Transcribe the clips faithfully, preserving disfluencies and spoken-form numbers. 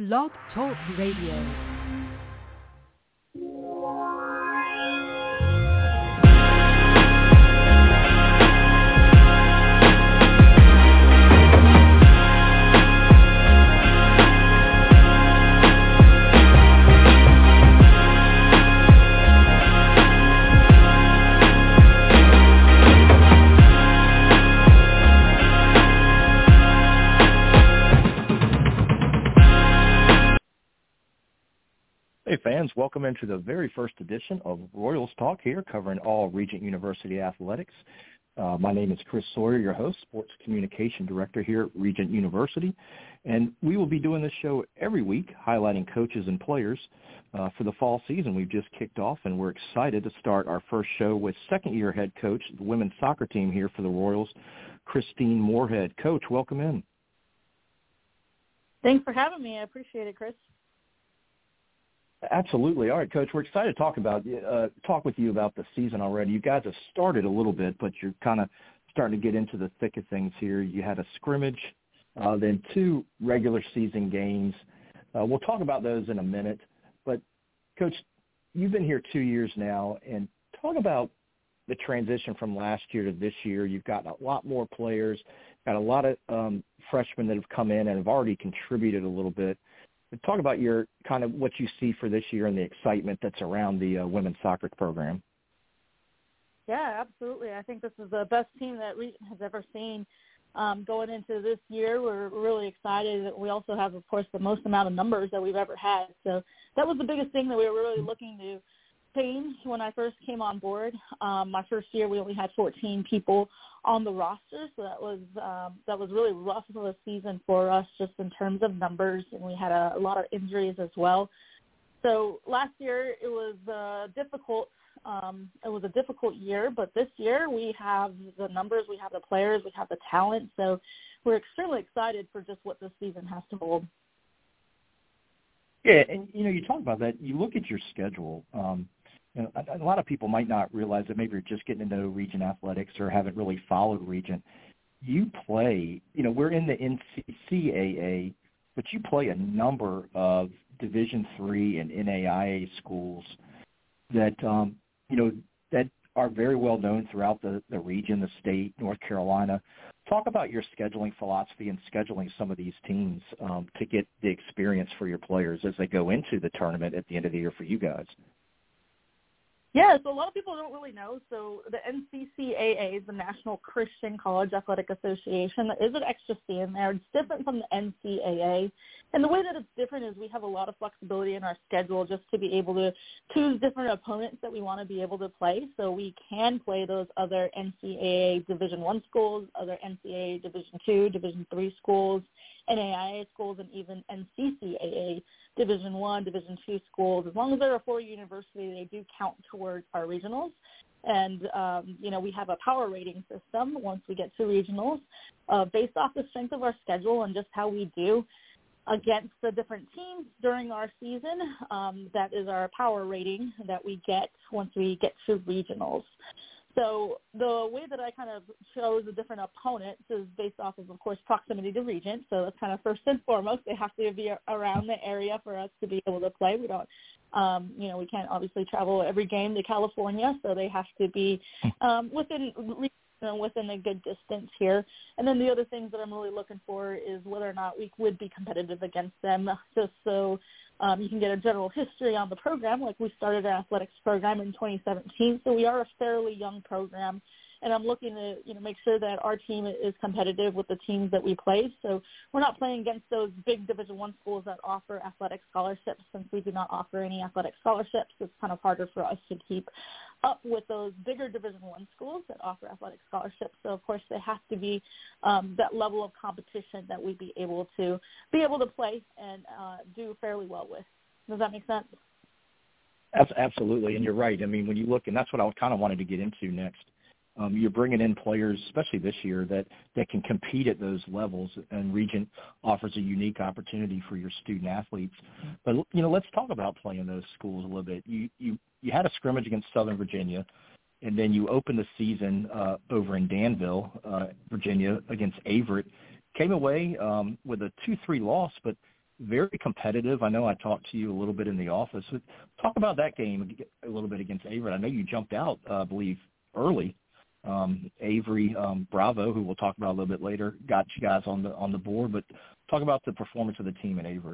Blog Talk Radio. Hey fans, welcome into the very first edition of Royals Talk here, covering all Regent University athletics. Uh, my name is Chris Sawyer, your host, Sports Communication Director here at Regent University, and we will be doing this show every week, highlighting coaches and players uh, for the fall season we've just kicked off, and we're excited to start our first show with second-year head coach, the women's soccer team here for the Royals, Christine Moorhead. Coach, welcome in. Thanks for having me. I appreciate it, Chris. Absolutely. All right, Coach, we're excited to talk about uh, talk with you about the season already. You guys have started a little bit, but you're kind of starting to get into the thick of things here. You had a scrimmage, uh, then two regular season games. Uh, we'll talk about those in a minute. But, Coach, you've been here two years now, and talk about the transition from last year to this year. You've got a lot more players, got a lot of um, freshmen that have come in and have already contributed a little bit. Talk about your kind of what you see for this year and the excitement that's around the uh, women's soccer program. Yeah, absolutely. I think this is the best team that Regent has ever seen um, going into this year. We're really excited. We also have, of course, the most amount of numbers that we've ever had. So that was the biggest thing that we were really looking to change when I first came on board. Um, my first year, we only had fourteen people on the roster, so that was um, that was really rough of a season for us just in terms of numbers, and we had a, a lot of injuries as well. So last year it was uh, difficult. Um, it was a difficult year, but this year we have the numbers, we have the players, we have the talent, so we're extremely excited for just what this season has to hold. Yeah, and you know, you talk about that. You look at your schedule. Um, You know, a, a lot of people might not realize that maybe you're just getting to know Regent athletics or haven't really followed Regent. You play, you know, we're in the N C A A, but you play a number of Division three and N A I A schools that, um, you know, that are very well known throughout the, the region, the state, North Carolina. Talk about your scheduling philosophy and scheduling some of these teams um, to get the experience for your players as they go into the tournament at the end of the year for you guys. Yeah, so a lot of people don't really know. So the N C C A A is the National Christian College Athletic Association. There is an extra C in there. It's different from the N C A A. And the way that it's different is we have a lot of flexibility in our schedule just to be able to choose different opponents that we want to be able to play. So we can play those other N C A A Division one schools, other N C A A Division two, Division three schools, N A I A schools, and even N C C A A Division one, Division two schools. As long as they're a four university, they do count towards our regionals. And, um, you know, we have a power rating system once we get to regionals uh, based off the strength of our schedule and just how we do against the different teams during our season. Um, that is our power rating that we get once we get to regionals. So the way that I kind of chose the different opponents is based off of, of course, proximity to Regent. So that's kind of first and foremost. They have to be around the area for us to be able to play. We don't, um, you know, we can't obviously travel every game to California, so they have to be um, within you know, within a good distance here. And then the other things that I'm really looking for is whether or not we would be competitive against them, just so Um, you can get a general history on the program. Like we started an athletics program in twenty seventeen, so we are a fairly young program. And I'm looking to, you know, make sure that our team is competitive with the teams that we play. So we're not playing against those big Division One schools that offer athletic scholarships. Since we do not offer any athletic scholarships, it's kind of harder for us to keep up with those bigger Division One schools that offer athletic scholarships. So of course, there has to be um, that level of competition that we'd be able to be able to play and uh, do fairly well with. Does that make sense? Absolutely, and you're right. I mean, when you look, and that's what I kind of wanted to get into next. Um, you're bringing in players, especially this year, that, that can compete at those levels, and Regent offers a unique opportunity for your student athletes. But, you know, let's talk about playing those schools a little bit. You you, you had a scrimmage against Southern Virginia, and then you opened the season uh, over in Danville, uh, Virginia, against Averett. Came away um, with a two three loss, but very competitive. I know I talked to you a little bit in the office. Talk about that game a little bit against Averett. I know you jumped out, uh, I believe, early. Um, Avery um, Bravo, who we'll talk about a little bit later, got you guys on the on the board. But talk about the performance of the team at Averett.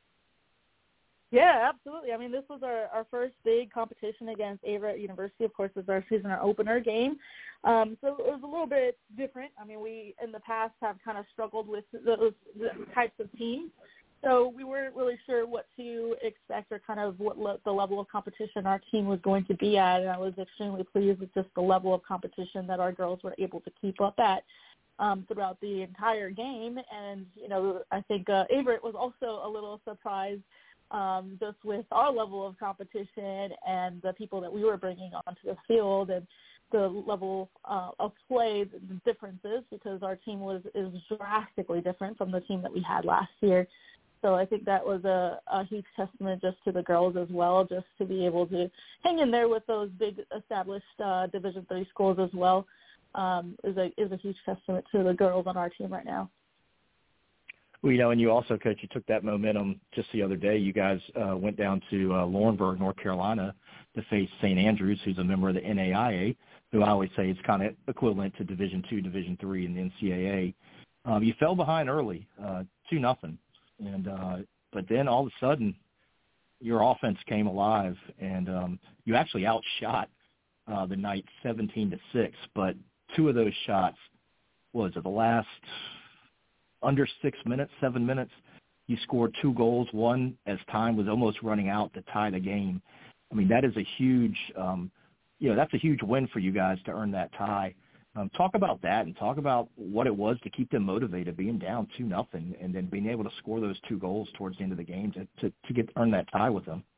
Yeah, absolutely. I mean, this was our, our first big competition against Averett University. Of course, it was our season opener game. Um, so it was a little bit different. I mean, we in the past have kind of struggled with those types of teams. So we weren't really sure what to expect or kind of what le- the level of competition our team was going to be at. And I was extremely pleased with just the level of competition that our girls were able to keep up at um, throughout the entire game. And, you know, I think uh, Averett was also a little surprised Um, just with our level of competition and the people that we were bringing onto the field and the level uh, of play, the differences, because our team was is drastically different from the team that we had last year. So I think that was a, a huge testament just to the girls as well, just to be able to hang in there with those big established uh, Division three schools as well um, is a is a huge testament to the girls on our team right now. Well, you know, and you also, Coach, you took that momentum just the other day. You guys uh, went down to uh, Laurinburg, North Carolina, to face Saint Andrews, who's a member of the N A I A, who I always say is kind of equivalent to Division two, Division three in the N C double A. Um, you fell behind early, uh, two nothing, and uh, but then all of a sudden, your offense came alive, and um, you actually outshot uh, the Knights seventeen to six. But two of those shots was at the last. Under six minutes, seven minutes, you scored two goals, one as time was almost running out to tie the game. I mean, that is a huge, um, you know, that's a huge win for you guys to earn that tie. Um, talk about that and talk about what it was to keep them motivated, being down two nothing, and then being able to score those two goals towards the end of the game to to, to get earn that tie with them.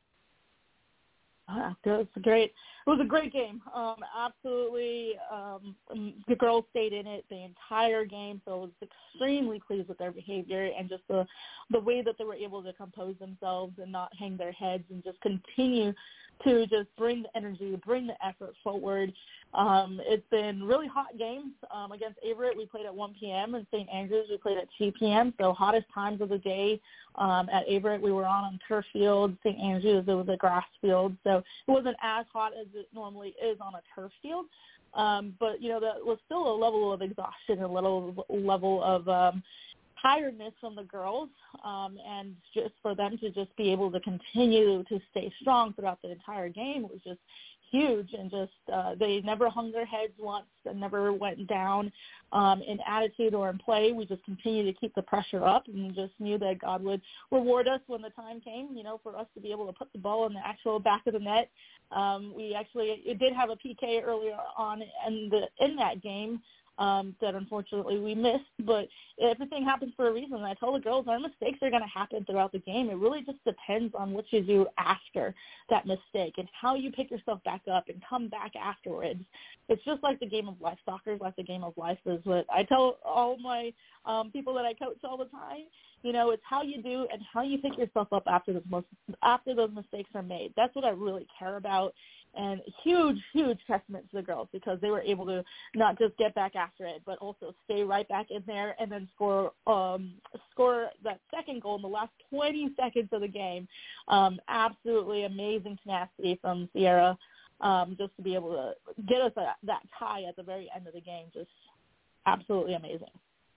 Uh, it was great. It was a great game. Um, absolutely, um, the girls stayed in it the entire game, so I was extremely pleased with their behavior and just the the way that they were able to compose themselves and not hang their heads and just continue to just bring the energy, bring the effort forward. Um, it's been really hot games. Um, against Averett, we played at one p.m. and Saint Andrews, we played at two p.m., so hottest times of the day. Um, at Averett, we were on on turf field. Saint Andrews, it was a grass field, so it wasn't as hot as it normally is on a turf field. Um, but, you know, that was still a level of exhaustion, a little level of um, tiredness from the girls, um, and just for them to just be able to continue to stay strong throughout the entire game was just huge. And just uh, they never hung their heads once and never went down um, in attitude or in play. We just continued to keep the pressure up and just knew that God would reward us when the time came, you know, for us to be able to put the ball in the actual back of the net. Um, we actually it did have a P K earlier on in the in that game um, that unfortunately we missed, but everything happens for a reason. And I told the girls our mistakes are going to happen throughout the game. It really just depends on what you do after that mistake and how you pick yourself back up and come back afterwards. It's just like the game of life. Soccer is like the game of life is what I tell all my um, people that I coach all the time. You know, it's how you do and how you pick yourself up after those most, after those mistakes are made. That's what I really care about. And huge, huge testament to the girls because they were able to not just get back after it, but also stay right back in there and then score um, score that second goal in the last twenty seconds of the game. Um, absolutely amazing tenacity from Sierra um, just to be able to get us a, that tie at the very end of the game. Just absolutely amazing.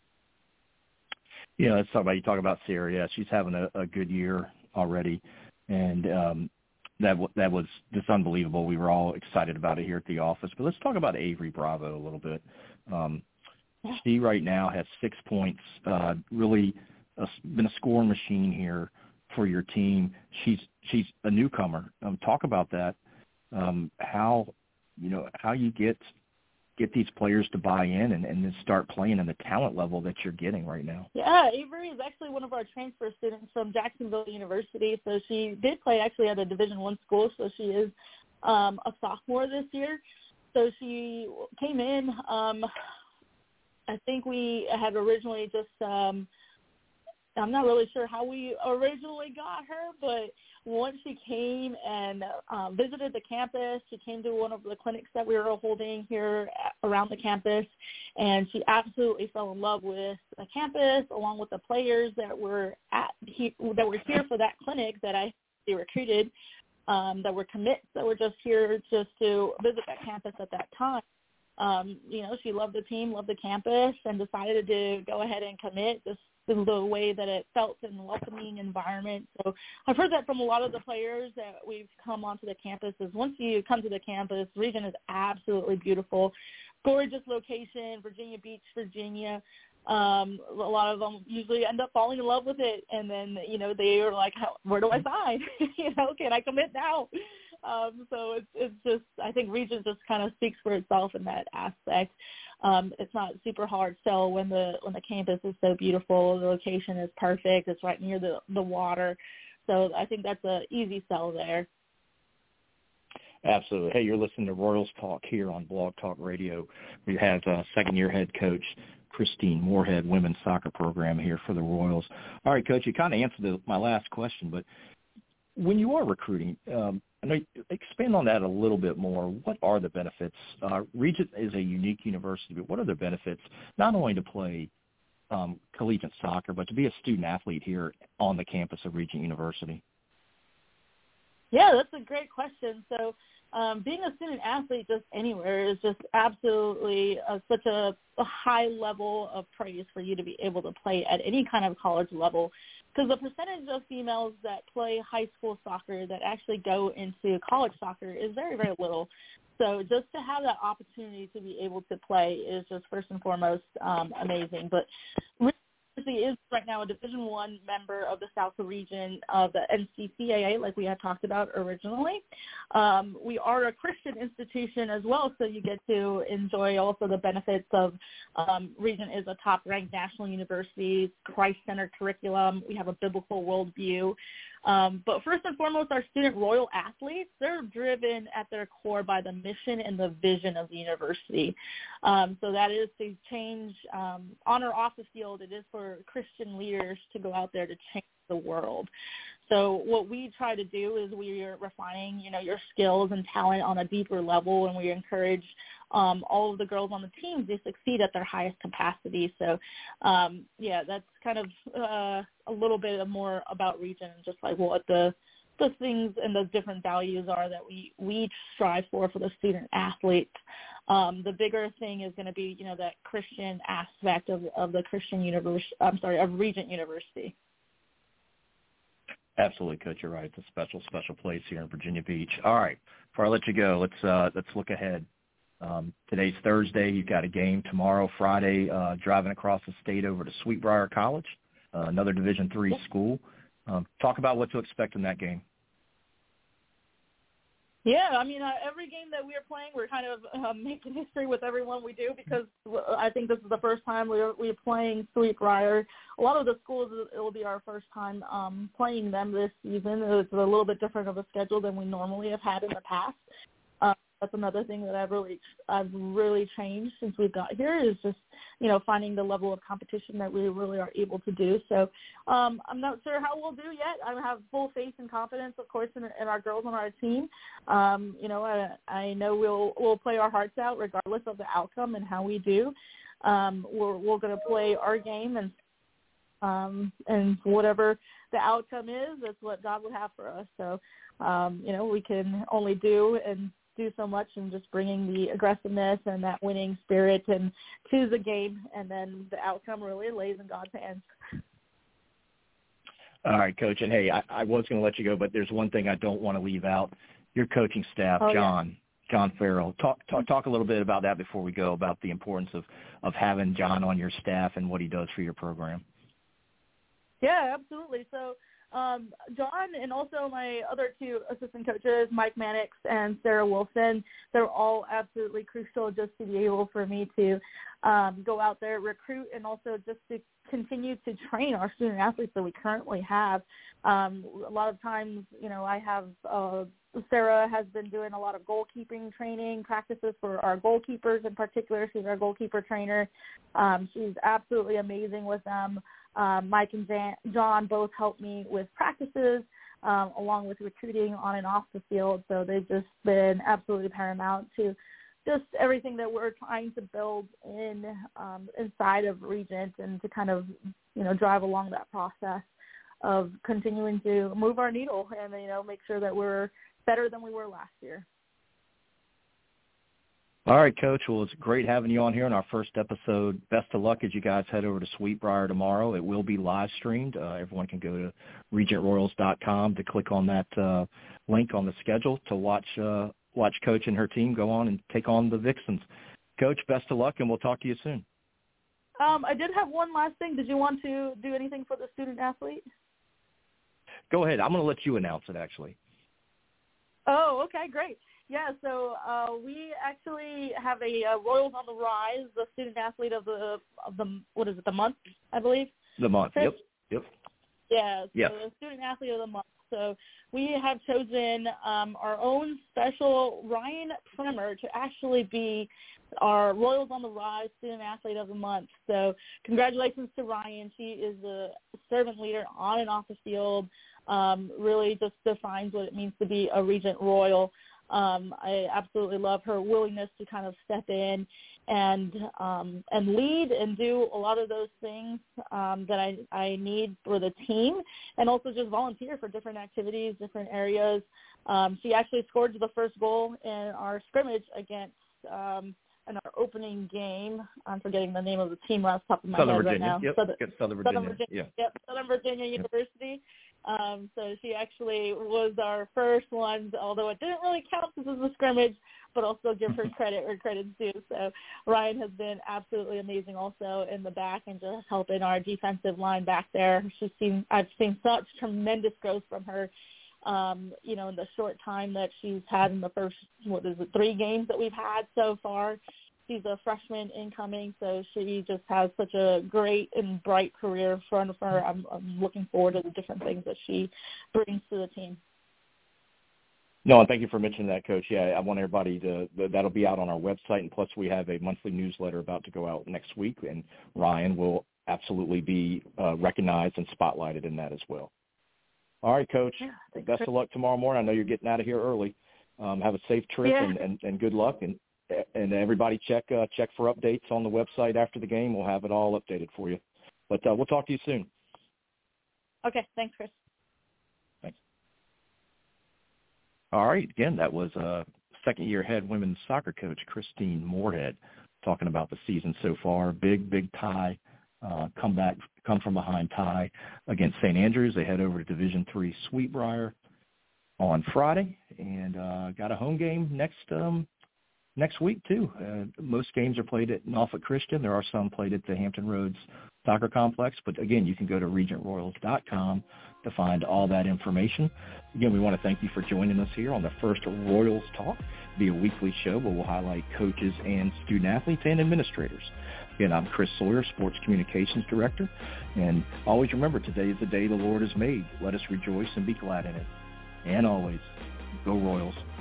Yeah, let's talk about, you talk about Sierra. Yeah, she's having a, a good year already. And, um, That that was just unbelievable. We were all excited about it here at the office. But let's talk about Avery Bravo a little bit. Um, she right now has six points. Uh, really a, been a scoring machine here for your team. She's she's a newcomer. Um, talk about that. Um, how you know how you get get these players to buy in and, and then start playing in the talent level that you're getting right now. Yeah, Avery is actually one of our transfer students from Jacksonville University. So she did play actually at a Division One school. So she is um, a sophomore this year. So she came in. Um, I think we had originally just um, I'm not really sure how we originally got her, but once she came and um, visited the campus, she came to one of the clinics that we were holding here around the campus, and she absolutely fell in love with the campus, along with the players that were at he, that were here for that clinic that I recruited, um, that were commits that were just here just to visit that campus at that time. Um, you know, she loved the team, loved the campus, and decided to go ahead and commit just the way that it felt in a welcoming environment. So I've heard that from a lot of the players that we've come onto the campus is once you come to the campus, Regent is absolutely beautiful. Gorgeous location, Virginia Beach, Virginia. Um, a lot of them usually end up falling in love with it, and then, you know, they are like, How, where do I sign? you know, can I commit now? Um, so it's, it's just, I think Regent just kind of speaks for itself in that aspect. Um, it's not super hard sell when the when the campus is so beautiful. The location is perfect. It's right near the, the water. So I think that's an easy sell there. Absolutely. Hey, you're listening to Royals Talk here on Blog Talk Radio. We have uh, second-year head coach Christine Moorhead, women's soccer program here for the Royals. All right, Coach, you kind of answered the, my last question, but when you are recruiting, um, I know, expand on that a little bit more. What are the benefits? Uh, Regent is a unique university, but what are the benefits not only to play um, collegiate soccer, but to be a student athlete here on the campus of Regent University? Yeah, that's a great question. So um, being a student athlete just anywhere is just absolutely uh, such a, a high level of praise for you to be able to play at any kind of college level. Because the percentage of females that play high school soccer that actually go into college soccer is very, very little. So just to have that opportunity to be able to play is just first and foremost um, amazing. But University is right now a Division One member of the South region of the N C C A A, like we had talked about originally. Um, we are a Christian institution as well, so you get to enjoy also the benefits of um, Regent is a top-ranked national university, Christ-centered curriculum. We have a biblical worldview. Um, but first and foremost, our student Royal athletes, they're driven at their core by the mission and the vision of the university. Um, so that is to change um, on or off the field. It is for Christian leaders to go out there to change the world. So what we try to do is we are refining, you know, your skills and talent on a deeper level, and we encourage um, all of the girls on the team to succeed at their highest capacity. So, um, yeah, that's kind of uh, a little bit more about Regent and just like what the the things and the different values are that we, we strive for for the student athletes. Um, the bigger thing is going to be, you know, that Christian aspect of, of the Christian university, I'm sorry, of Regent University. Absolutely, Coach. You're right. It's a special, special place here in Virginia Beach. All right. Before I let you go, let's uh, let's look ahead. Um, today's Thursday. You've got a game tomorrow, Friday, uh, driving across the state over to Sweetbriar College, uh, another Division three school. Um, talk about what to expect in that game. Yeah, I mean, uh, every game that we are playing, we're kind of um, making history with everyone we do because I think this is the first time we're, we're playing Sweetbriar. A lot of the schools, it will be our first time um, playing them this season. It's a little bit different of a schedule than we normally have had in the past. Uh, that's another thing that I've really, I've really changed since we've got here is just, you know, finding the level of competition that we really are able to do. So um, I'm not sure how we'll do yet. I have full faith and confidence, of course, in, in our girls on our team. Um, you know, I, I know we'll we'll play our hearts out regardless of the outcome and how we do. Um, we're we're going to play our game and um, and whatever the outcome is, that's what God would have for us. So, um, you know, we can only do and do so much and just bringing the aggressiveness and that winning spirit and to the game, and then the outcome really lays in God's hands. All right, Coach. And, hey, I, I was going to let you go, but there's one thing I don't want to leave out. Your coaching staff, oh, John, yeah. John Farrell. Talk, talk talk a little bit about that before we go, about the importance of, of having John on your staff and what he does for your program. Yeah, absolutely. So um, John and also my other two assistant coaches, Mike Mannix and Sarah Wilson, they're all absolutely crucial just to be able for me to um, go out there, recruit, and also just to continue to train our student athletes that we currently have. Um, a lot of times, you know, I have uh, Sarah has been doing a lot of goalkeeping training practices for our goalkeepers in particular. She's our goalkeeper trainer. Um, she's absolutely amazing with them. Um, Mike and Jan, John both helped me with practices, um, along with recruiting on and off the field. So they've just been absolutely paramount to just everything that we're trying to build in um, inside of Regent, and to kind of, you know, drive along that process of continuing to move our needle and, you know, make sure that we're better than we were last year. All right, Coach. Well, it's great having you on here in our first episode. Best of luck as you guys head over to Sweetbriar tomorrow. It will be live streamed. Uh, everyone can go to regent royals dot com to click on that uh, link on the schedule to watch uh, watch Coach and her team go on and take on the Vixens. Coach, best of luck, and we'll talk to you soon. Um, I did have one last thing. Did you want to do anything for the student athlete? Go ahead. I'm going to let you announce it, actually. Oh, okay, great. Yeah, so uh, we actually have a uh, Royals on the Rise, the student athlete of the of the what is it, the month, I believe. The month. Chris? Yep. Yep. Yeah. So yep. the student athlete of the month. So we have chosen um, our own special Ryan Primer to actually be our Royals on the Rise student athlete of the month. So congratulations to Ryan. She is a servant leader on and off the field. Um, really just defines what it means to be a Regent Royal. Um, I absolutely love her willingness to kind of step in and um, and lead and do a lot of those things um, that I, I need for the team, and also just volunteer for different activities, different areas. Um, she actually scored the first goal in our scrimmage against um, in our opening game. I'm forgetting the name of the team off the top of my Southern head Virginia. right now. Yep. Southern, Southern Virginia. Southern Virginia. Yeah. Yep. Southern Virginia University. Um, so she actually was our first one, although it didn't really count since it was a scrimmage, but I'll still give her credit where credit's due. So Ryan has been absolutely amazing also in the back and just helping our defensive line back there. She's seen, I've seen such tremendous growth from her, um, you know, in the short time that she's had in the first, what is it, three games that we've had so far. She's a freshman incoming, so she just has such a great and bright career in front of her. I'm, I'm looking forward to the different things that she brings to the team. No, and thank you for mentioning that, Coach. Yeah, I want everybody to – that'll be out on our website, and plus we have a monthly newsletter about to go out next week, and Ryan will absolutely be uh, recognized and spotlighted in that as well. All right, Coach. Yeah, best of luck tomorrow morning. I know you're getting out of here early. Um, have a safe trip yeah. and, and, and good luck, and And everybody check uh, check for updates on the website after the game. We'll have it all updated for you. But uh, we'll talk to you soon. Okay. Thanks, Chris. Thanks. All right. Again, that was uh, second-year head women's soccer coach Christine Moorhead talking about the season so far. Big, big tie, uh, come back, come from behind tie against Saint Andrews. They head over to Division three Sweetbriar on Friday, and uh, got a home game next um, – Next week, too. Uh, most games are played at Norfolk Christian. There are some played at the Hampton Roads Soccer Complex. But, again, you can go to regent royals dot com to find all that information. Again, we want to thank you for joining us here on the first Royals Talk. It'll be a weekly show where we'll highlight coaches and student-athletes and administrators. Again, I'm Chris Sawyer, Sports Communications Director. And always remember, today is the day the Lord has made. Let us rejoice and be glad in it. And always, go Royals.